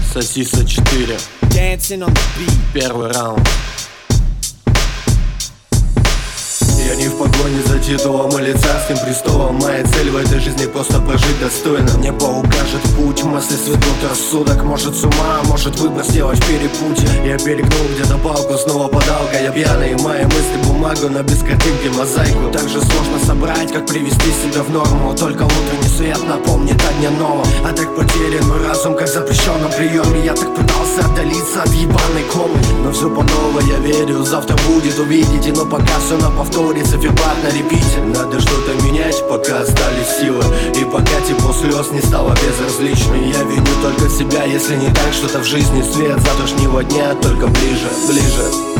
Сосиса 4. Первый раунд. Я не в погоне за титулом или царским престолом. Моя цель в этой жизни просто прожить достойно. Небо укажет путь, мысли светнут рассудок. Может с ума, может выбор сделать в перепутье. Я перегнул где-то палку, снова подалка. Я пьяный, мои мысли бумагу, на без картинки мозаику. Так же сложно собрать, как привести себя в норму. Только внутренний свет напомнит о дне новом. А так потерян мой разум, как в запрещенном приеме. Я так пытался отдалиться от ебаной комы, но все по новой, я верю, завтра будет, увидите. Но пока все на повторе, циферблат на репите. Надо что-то менять, пока остались силы. И пока тепло слез не стало безразличным. Я виню только себя, если не так что-то в жизни. Свет завтрашнего дня только ближе, ближе.